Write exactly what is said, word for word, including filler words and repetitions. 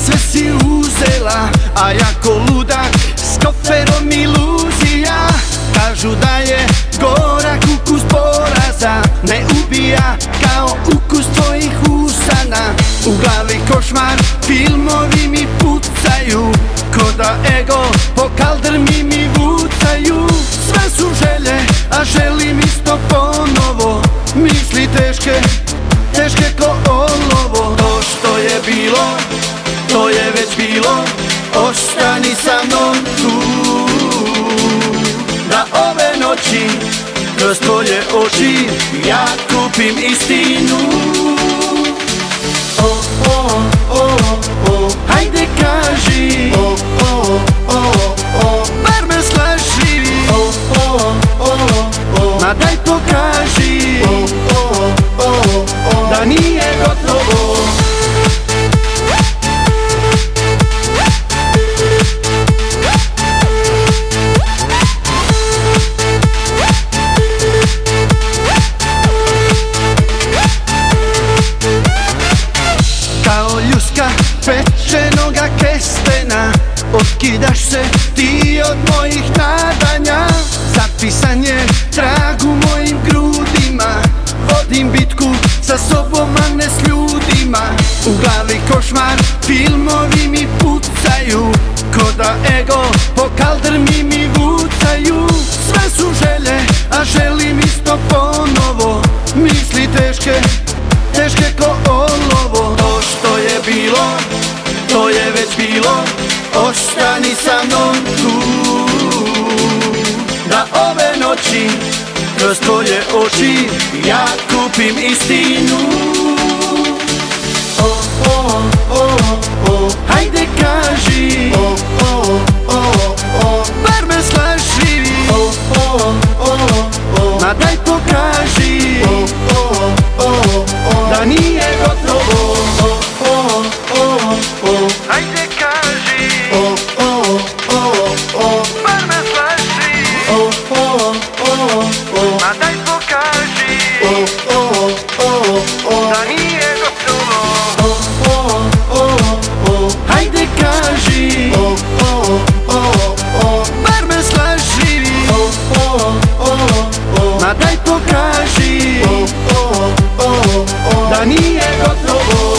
sve si uzela, a ja ko ludak s koferom iluzija. Kažu da je gorak ukus poraza, ne ubija kao ukus tvojih usana. U glavi košmar, filmovi mi pucaju, ko da ego po kaldrmi mi vucaju. Sve su želje, a želim isto ponovo, misli teške, teške ko olovo. To što je bilo, to je već bilo, ostani sa mnom tu. Da ove noći, kroz tvoje oči, ja kupim istinu. O, o, o, o, hajde kaži, o, o, o, o, bar me slaži. O, o, o, o, ma daj pokaži, o, o, o, o, da nije gotovo. Kao ljuska pečenoga kestena, otkidaš se ti od mojih nadanja. Zapisan je trag u mojim grudima, vodim bitku sa sobom, a ne s ljudima. U glavi košmar, filmovi mi pucaju, ko da ego po kaldrmi mi vucaju. Sve su želje, a želim isto ponovo, misli teške, teške ko olovo. To što je bilo, to je već bilo, ostani sa mnom tu. Da ove noći, kroz tvoje oči, ja kupim istinu. O, o, o, o, hajde kaži, o, o, o, o, bar me slaži. O, o, o, o, ma daj pokaži, o, o, o, o, da nije gotovo. O, o, o, o, hajde kaži, o, o, o, o, bar me slaži. O, o, o, o, ma daj pokaži, o, o, o, o, da nije gotovo. O, o, o, o, hajde kaži, o, o, o, o, bar me slaži. O, o, o, o, ma daj pokaži, o, o, o, o, da nije gotovo.